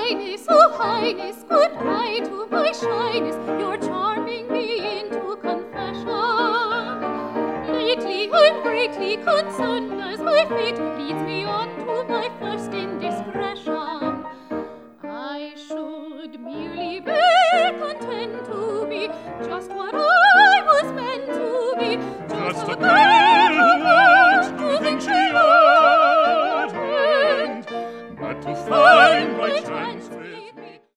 Highness, goodbye to my shyness. You're charming me into confession. Lately I'm greatly concerned as my fate leads me on to my